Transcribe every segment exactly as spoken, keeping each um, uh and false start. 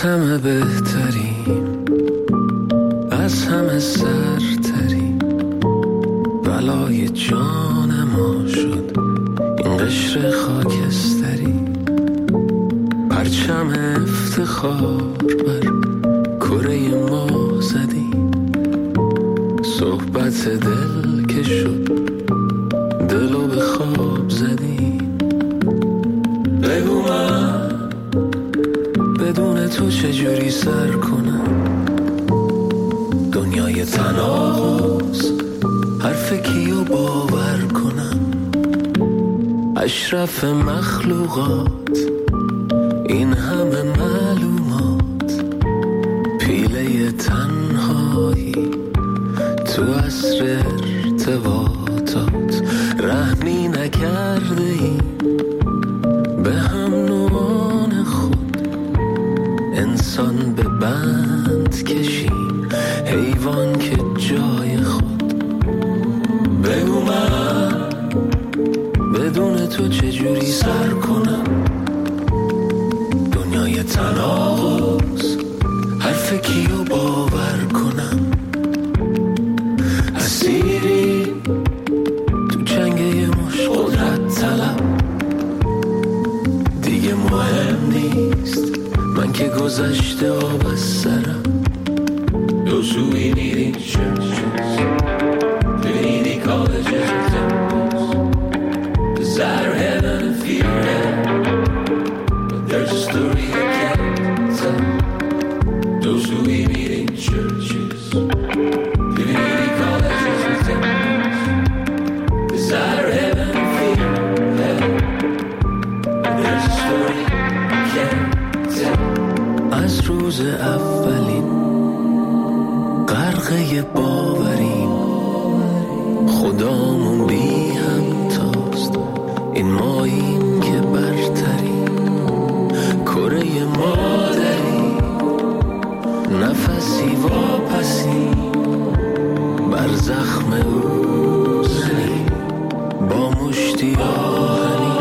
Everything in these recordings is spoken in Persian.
همه بهتریم، از همه سرتریم، بلای جان ما شد این قشر خاکستری، پرچم افتخار بر کره ما زدیم، صحبت دل که شد دلو به خواب زدیم. بگو من بدون تو چجوری سر کنم دنیای تناقض، حرف کیو باور کنم، اشرف مخلوقات این همه معلومات، پیله تنهایی تو عصر ارتباطات، رحمی نکرده ایم به هم نوعان خود، انسان به بند کشیم حیوان که جای خود. بگو من بدون تو چجوری سر کنم دنیای تناقض، حرف کیو باور کنم، اسیری تو جنگه مش قدرت طلب، دیگه مهم نیست من که گذشته آب از سرم. Those who we need in churches, community colleges and temples, desire heaven and fear hell, but there's a story I can't tell. Those who we meet in churches, community colleges and temples, desire heaven and fear hell, but there's a story I can't tell. از روز اولین غرقه باوریم، خدامون بی همتاست، این ماییم که برتریم، کره مادری نفسی واپسی، بر زخم او زنیم با مشتی آهنی.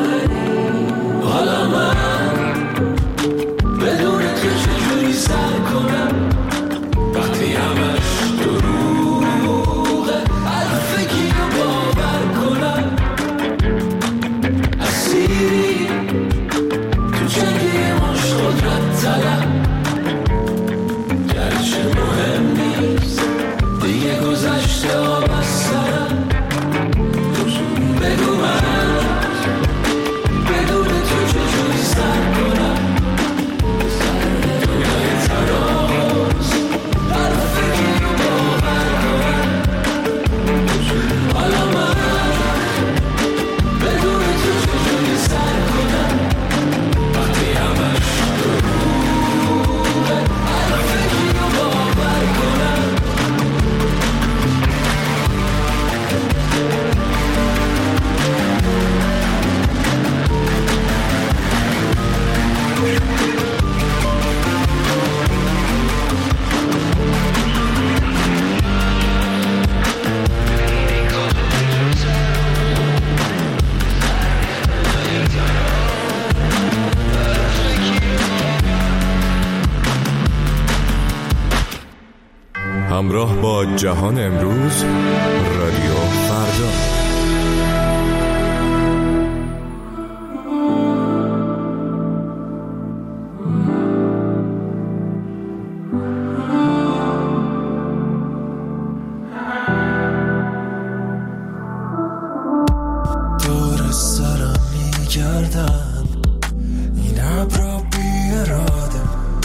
حالا من بدون تو چجوری سر کنم وقتی همش دروغه، حرف کیو باور کنم، اسیری تو جنگه مش قدرت طلب، گرچه مهم نیست دیگه گذشته آب از سرم. بگو من بدون تو چجوری سر کنم دنیای تناقض، حرف کیو باور کنم. حالا من بدون تو چجوری سر کنم وقتی همش دروغه، حرف کیو باور کنم. همراه با جهان امروز، رادیو فردا. دور سرم میگردن این ابرا بی اراده،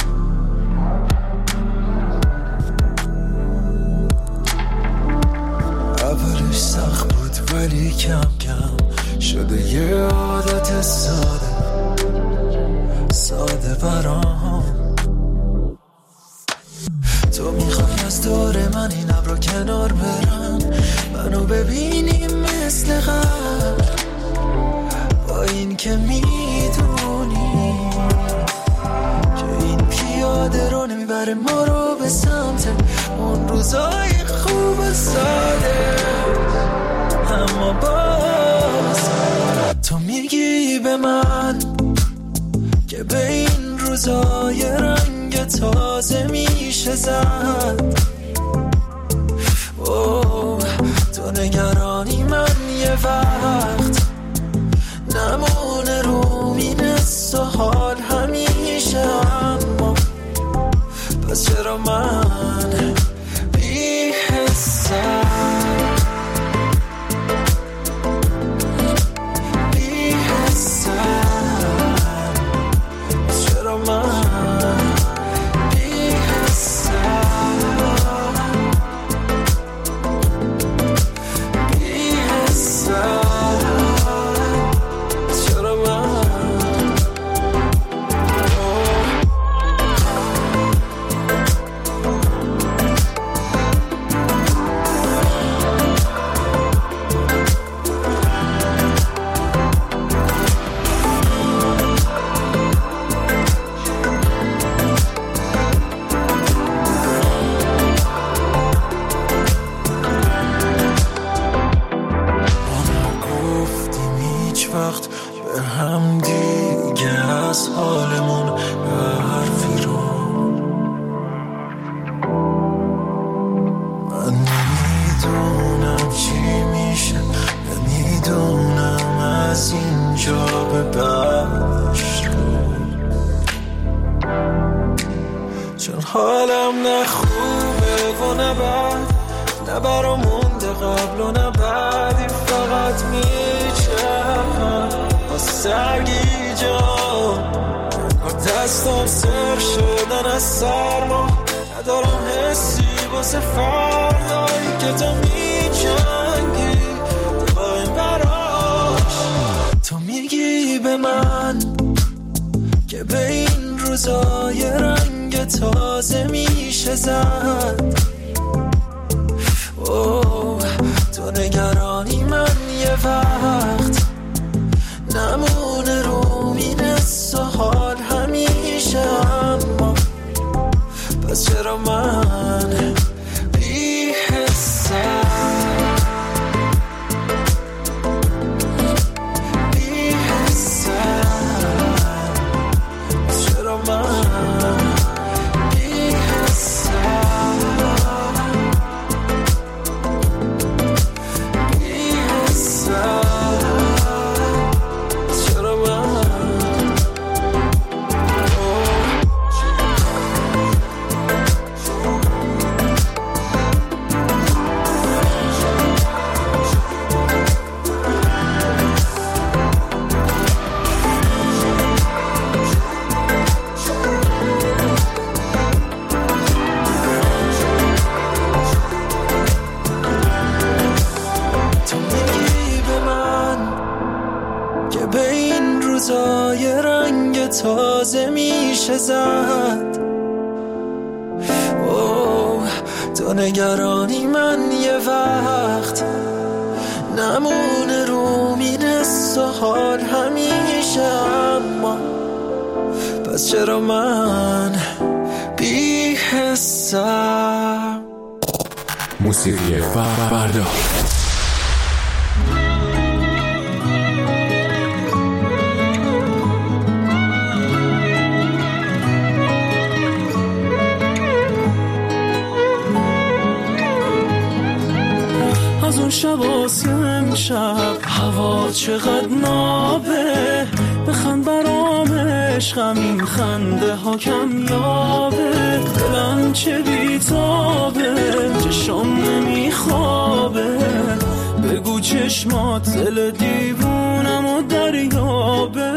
اولش سخت بود ولی کم کم شده یه عادت ساده ساده برام. تو میخوای از دور من این ابرا کنار برن، منو ببینیم مثل قبل، با این که میدونی که این پیاده رو نمیبره ما رو به سمت اون روزای خوب ساده. اما باز تو میگی به من که که به این روزای رنگ تازه میشه زد. اوه تو نگرانی من یه وقت نمونه رو مینست و حال همیشه، اما پس چرا من بی حسم بی حسم پس چرا من بی حسم بی حسم حالم نه خوبه و نه بد، نه برا مونده قبل و نه بعدی، فقط میچرخم با سرگی جان و دستم سر شدن از سرما، ندارم حسی واسه فردایی که تو میجنگی با این براش. تو میگی به من که به این روزای رنگ تازه میشه زد. اوه تو نگرانی من یه وقت نمونه رو مینست و حال همیشه، اما پس چرا من بی حسم بی حسم پس چرا من بی حسم بی حسم پس چرا من تازه میشه زد. اوه تو نگرانی من یه وقت نمونه رو مینست و حال همیشه، اما پس چرا من بی حسم. موسیقی فردا از اون شب آسی امشب هوا چقدر نابه، بخند برام عشقم این خنده ها کم یابه، دلم چه بیتابه چشم نمیخوابه، بگو چشمات دل دیوونم و دریابه،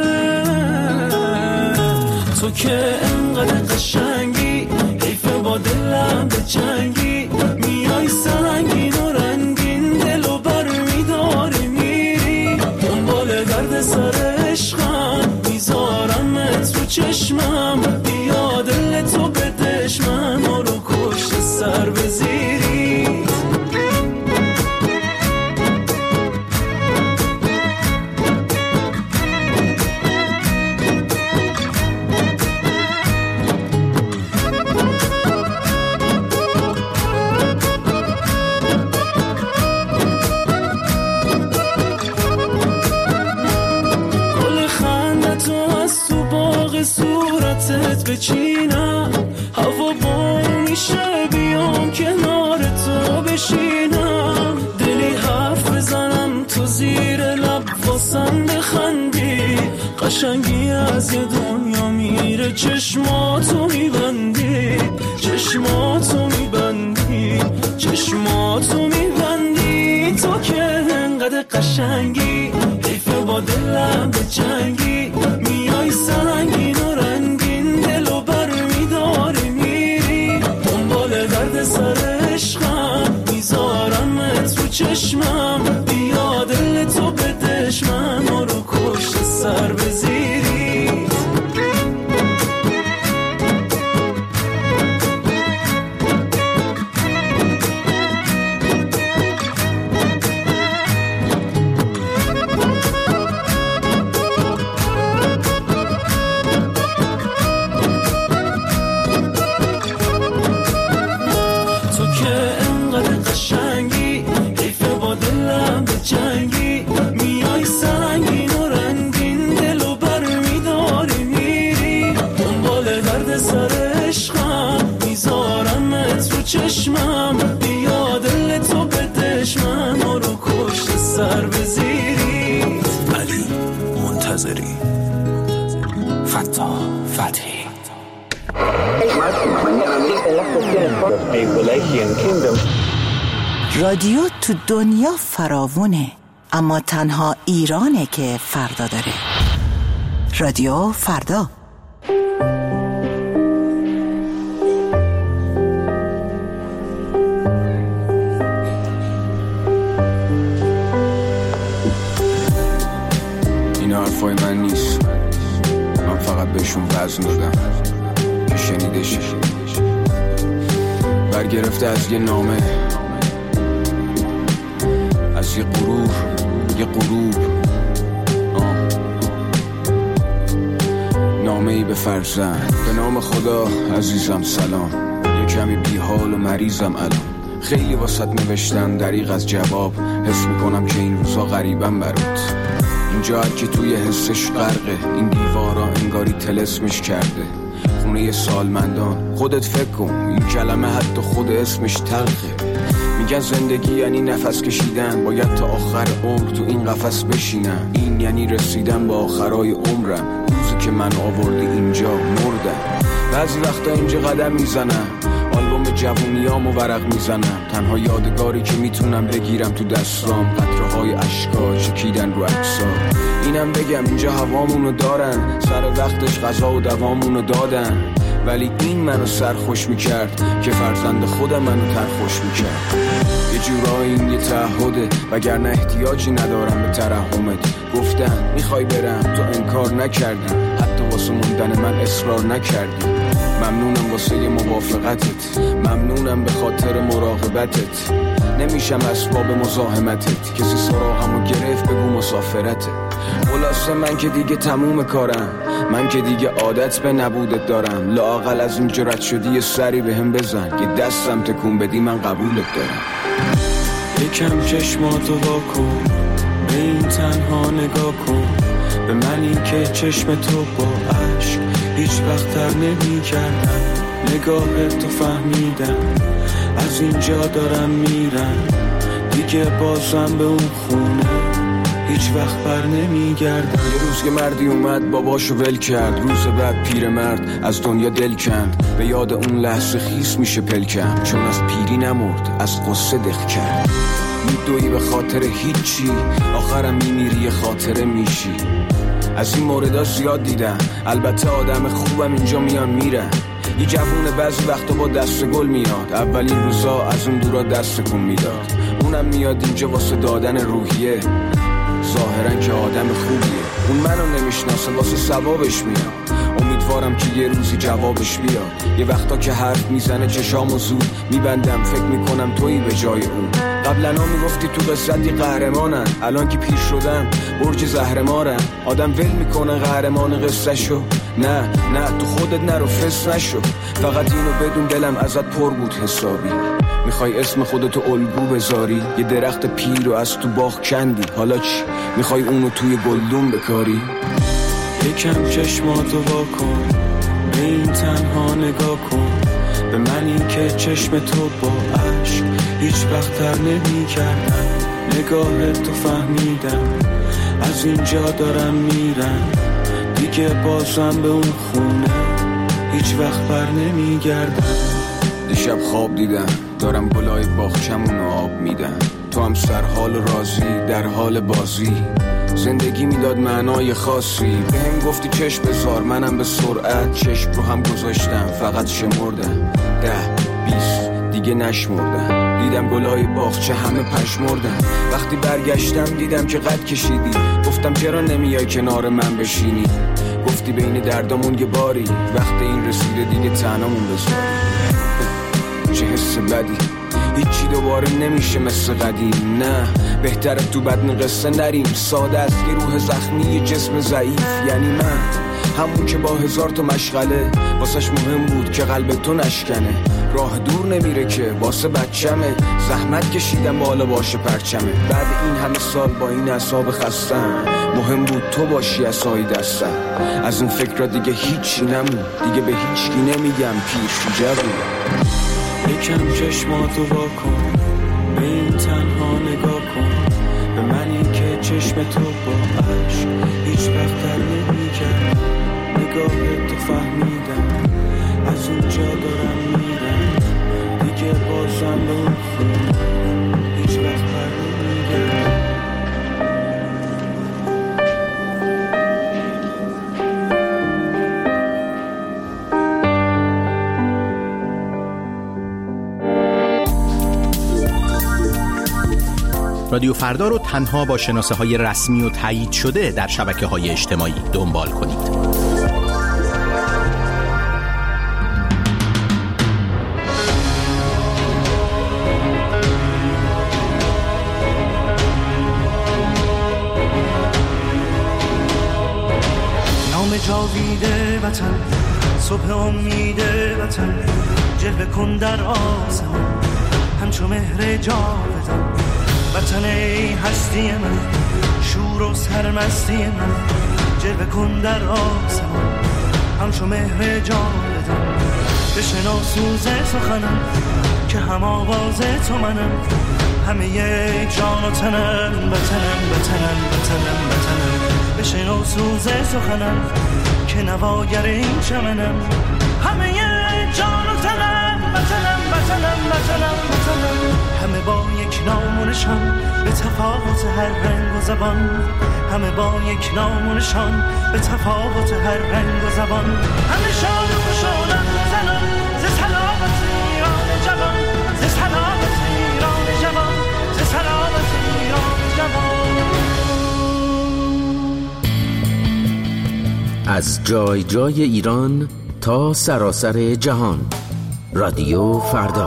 تو که انقدر قشنگی حیفه با دلم به جنگی، میای سنگین و رنگین دلو بر میداری میری، دنبال درد سر عشقم میذارم تو چشمم، بیا دل تو بدش من رو کشت سر بزیری. دلت بچینم، هوا بارون میشه بیام کنار تو بشینم، دلی حرف بزنم تو زیر لب واسم بخندی، قشنگی از یه دنیا میره چشماتو میبندی، چشماتو میبندی، چشماتو میبندی، تو که انقدر قشنگی حیفه با دلم به جنگی، میای سنگین و رنگین دلو بر میداری میری، دنبال درد سر عشقم میذارمت رو چشمم، بیا دل تو بدش من رو کشت سر بزیری. جنگی میای سنگین و رنگین دلو بر میداری میری، دنبال درد سر عشقم میذارمت رو چشمم، بیا دل تو بدش من رو کشت سر بزیری. علی منتظری، فتا فتحی. رادیو تو دنیا فراوونه، اما تنها ایرانه که فردا داره. رادیو فردا. این حرفای من نیست، من فقط بهشون وزن دادم که شنیدش، برگرفته از یه نامه، از یه غرور، یه غروب، نامه ای به فرزند. به نام خدا عزیزم سلام، یه کمی بی حال و مریضم الان، خیلی واسط نوشتم دریغ از جواب، حس میکنم که این روزا غریبم برات، اینجا هر کی توی حسش غرقه، این دیوارا انگاری طلسمش کرده، خونه سالمندان. خودت فکر کن این کلمه حتی خود اسمش تلخه، میگن زندگی یعنی نفس کشیدن، باید تا آخر عمر تو این قفس بشینم، این یعنی رسیدن با آخرای عمرم، روزی که من آوردی اینجا مردم. بعضی وقتا اینجا قدم میزنم، آلبوم جوونیامو ورق میزنم، تنها یادگاری که میتونم بگیرم تو دستام قطره های اشکا چکیدن رو عکسا. اینم بگم اینجا هوامونو دارن، سر وقتش غذا و دوامونو دادن، ولی این منو سرخوش میکرد که فرزند خودم منو ترخوش میکرد. یه جورایی این یه تعهده، وگرنه احتیاجی ندارم به ترحمت. گفتم میخوای برم، تو انکار نکردی، حتی واسه موندن من اصرار نکردی. ممنونم واسه یه موافقتت، ممنونم به خاطر مراقبتت، نمیشم اسباب مزاحمتت، کسی سراغمو گرفت بگو مسافرته. خلاصه من که دیگه تموم کارم، من که دیگه عادت به نبودت دارم، لااقل از این جرأت شدی یه سری به هم بزن، یه دستم تکون بدی من قبولت دارم. یکم چشماتو واکن، به این تنها نگاه کن، به منی که چشم تو با عشق هیچ وقت تر نمی کردم، نگاهت تو فهمیدم، از اینجا دارم میرم، دیگه بازم به اون خونه هیچ وقت بر نمی گردم. یه روز که مردی اومد باباشو ول کرد، روز بعد پیر مرد از دنیا دل کند، به یاد اون لحظه خیس میشه پلکم، چون از پیری نمرد از قصه دق کرد. میدوی به خاطر هیچی، آخرم میمیری یه خاطره میشی. از این موردها زیاد دیدم، البته آدم خوبم اینجا میان میرن. یه جوونه بعضی وقتا با دست گل میاد، اولین روزا از اون دورا دست کن میداد، اونم میاد اینجا واسه دادن روحیه، ظاهرا که آدم خوبیه. اون منو نمیشناسه واسه ثوابش میاد، امیدوارم که یه روزی جوابش بیاد. یه وقتا که حرف میزنه چشامو زود میبندم، فکر میکنم تویی به جای اون. قبلا ها میگفتی تو قصتی قهرمانن، الان که پیر شدم برج زهرمارن. آدم ول میکنه قهرمان قصه شو، نه نه تو خودت نرو فس نشو، فقط اینو بدون دلم ازت پر بود حسابی. میخوای اسم خودتو الگو بذاری، یه درخت پیر رو از تو باغ کندی، حالا چی؟ میخوای اونو توی گلدون بکاری؟ یکم چشماتو واکن، به این تنها نگاه کن به منی که چشم تو با عشق هیچ وقت تر نمی کردم. نگاه تو فهمیدم از اینجا دارم میرم دیگه، بازم به اون خونه هیچ وقت بر نمی گردم. دیشب خواب دیدم دارم گلای باغچمون آب میدم، تو هم سرحال راضی در حال بازی. زندگی میداد معنای خاصی، به هم گفتی چشم بذار، منم به سرعت چشم رو هم گذاشتم، فقط شمردم ده بیست دیگه نشمردم. دیدم گلای باغچه همه پشمردن. وقتی برگشتم دیدم که قد کشیدی، گفتم چرا نمیای کنار من بشینی، گفتی بین دردامون یه باری، وقت این رسیده دیگه تنهامون بذاری. چه حس بدی، هیچی دوباره نمیشه مثل قدیم. نه بهتره تو بدن قصه نریم، ساده است یه روح زخمی یه جسم ضعیف. یعنی من همون که با هزار تا مشغله واسش مهم بود که قلب تو نشکنه، راه دور نمیره که واسه بچمه، زحمت کشیدم بالا باشه پرچمه. بعد این همه سال با این اعصاب خستم، مهم بود تو باشی عصای دستم. از این فکر دیگه هیچی نمون، دیگه به هیچکی نمیگم پیر شو جوون. یکم چشماتو وا کن به این تنها نگاه کن به منی که چشم تو با عشق هیچ وقت تر نمی کرد. نگاه تو فهمیدم از اونجا دارم میرم دیگه، بازم به اون خون هیچ وقت بر نمی گردم. رادیو فردا رو تنها با شناسه های رسمی و تایید شده در شبکه های اجتماعی دنبال کنید. نام جاویده وطن، صبح امید وطن، جلوه کن در آسمان همچو مهر جاودان. وطن ای هستی من، شور و سرمستی من، جلوه کن در آسمان همچو مهر جاودان. بشنو سوز سخنم که هم آواز تو منم، همه یک جان و تنم، وطنم وطنم وطنم وطنم. بشنو سوز سخنم که نواگر این چمنم، همه یک جان و تنم، وطنم وطنم وطنم وطنم. همه با یک نام و نشان به تفاوت هر رنگ و زبان، همه با یک نام و نشان به تفاوت هر رنگ و زبان. همه شاد و خوشحالن زنان ز سلامت ایران جوان، ز سلامت ایران جوان، ز سلامت ایران جوان. از جای جای ایران تا سراسر جهان، رادیو فردا.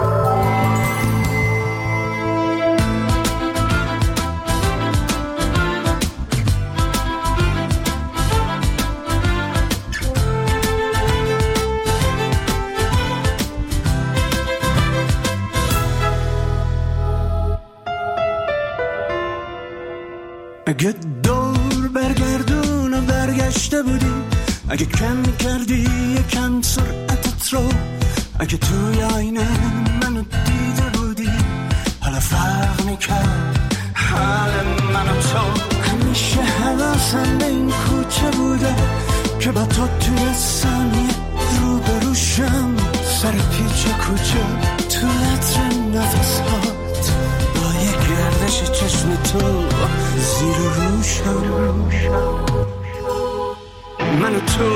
اگه دور برگردون و برگشته بودی، اگه کم کردی یکم سرعتت رو، اگه توی آینه منو دیده بودی، حالا فرق میکرد حال من و تو. همیشه حواسم به این کوچه بوده که با تو توی ثانیه رو بروشم، سر پیچ کوچه تو عطر نفس هات، با یه گردش چشم تو زیر روشم. من و تو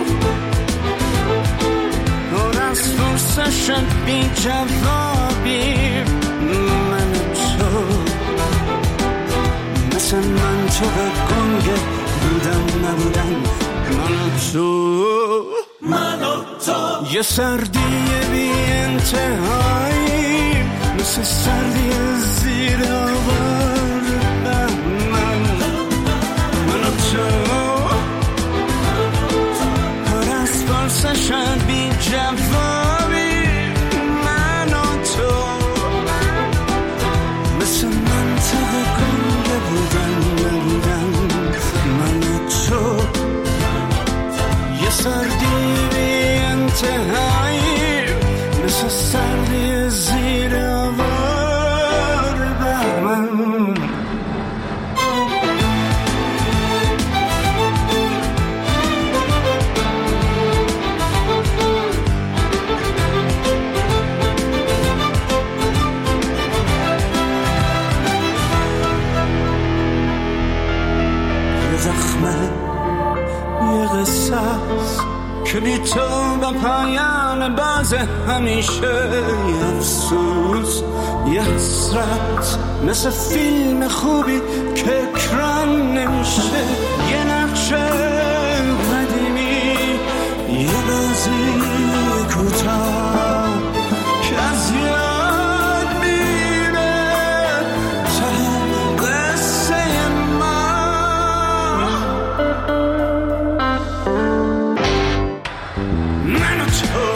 دور از فرصشن بی جوابی، من و تو مثل من تو به گنگه بودم نبودم. من و تو من و تو یه سردی بی انتهایی، مثل سردی زیر آوار بهمن. من و تو پر از فرصشن بی جوابی، من و تو مثل من تو به گنگه بودن نبودن. من و تو یه سردی بی بی تو به پایان باز همیشه یه افسوس یه حسرت مثل فیلم خوبی که اکران نمیشه یه نقشه قدیمی یه بازی کوتاه که از یاد میره تا قصه ما من و تو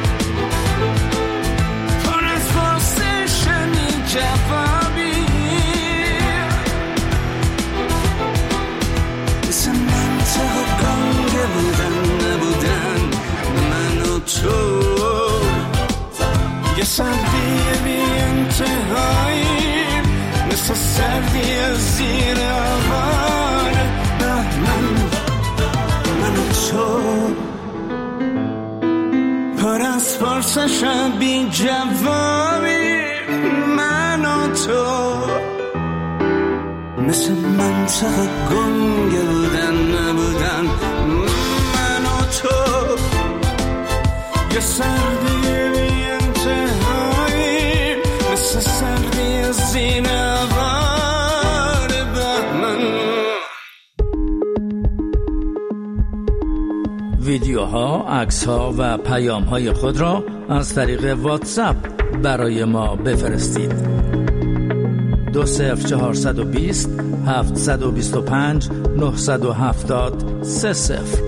پر از پرسشنی جوابی مثل منطق و گنگه بودن نبودن من و تو یه سردی بی انتهایی مثل سردی زیر آوار من من و تو پر از پرسش بی جوابی من و تو مثل منطق گنگه بودن نبودن من و تو یه سردی بی انتهایی مثل سردی زیر آوار بهمن ویدیوها، عکس‌ها و پیام‌های خود را از طریق واتساپ برای ما بفرستید. دو صفر چهارصد و بیست هفتصد و بیست و پنج نهصد و هفتاد سه صفر.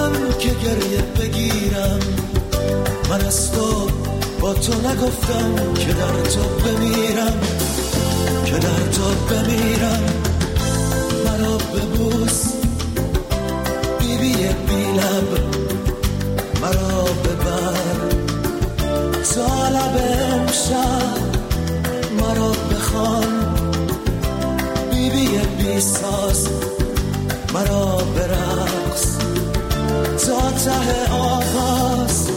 من که گریه بگیرم، من از تو با تو نگفتم که در تو بمیرم، که در تو بمیرم. مرا ببوس بیبی بی لب، مرا ببر تا لب امشب، مرا بخوان بیبی بی ساز، مرا برقص تا ته آغاز.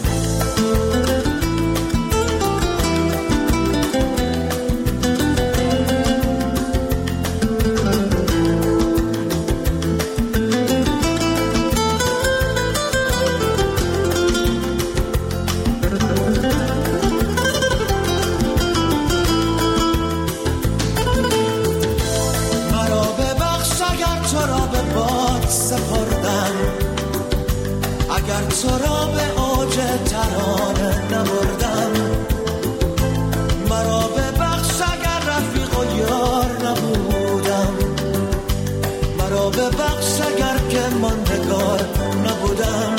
اگر تو را به اوج ترانه نبردم، مرا ببخش اگر رفیق و یار نبودم، مرا ببخش اگر که ماندگار نبودم،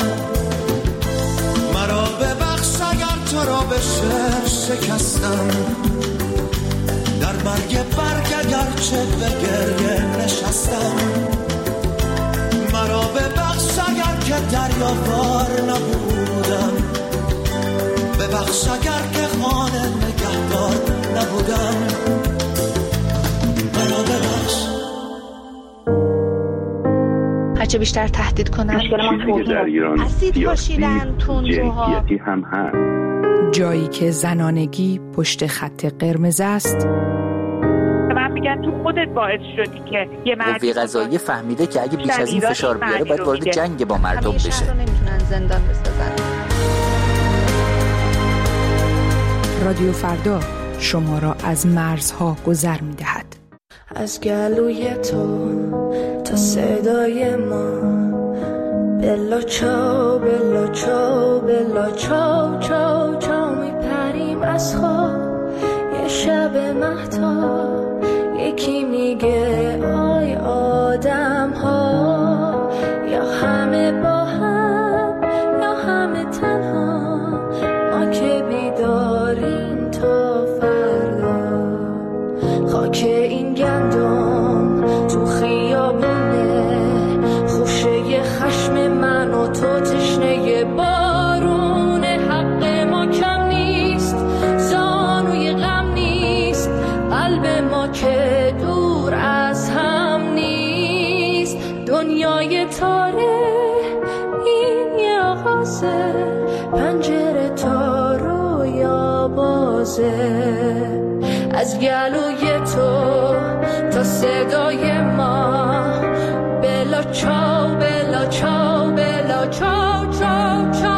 مرا ببخش اگر تو را به شعر شکستم، در مرگ برگ اگر چه به گریه نشستم، مرا ببخش اگر که دریاوار نبودم، ببخش اگر که خانه نگهدار نبودم، مرا ببخش. هرچه بیشتر تهدید کنن چیزی که در ایران سیاسی جنسیتی هم هست. جایی که زنانگی پشت خط قرمز است، میگن تو خودت باعث شدی که یه مرد قوه قضاییه فهمیده که اگه بیش از این فشار بیاره باید وارد جنگ با مردم بشه. همیشه نمیتونن زندان بسازن. رادیو فردا شما را از مرزها گذر میدهد. از گلوی تو تا صدای ما، بلا چاو بلا چاو بلا چاو چاو چاو میپریم از خواب یه شب مهتاب. یکی میگه آی آدم ها، یا همه با هم یا همه تنها، ما که بیداریم تا فردا. خاک این گندم تو خیابونه، خوشه خشم من و تو تشنه بارونه. حق ما کم نیست، زانوی غم نیست، قلب ما که دور از هم نیست. دنیای تاره این یه آغازه، پنجره تا رویا بازه. از گلوی تو تا صدای ما، بلا چاو بلا چاو بلا چاو چاو چاو.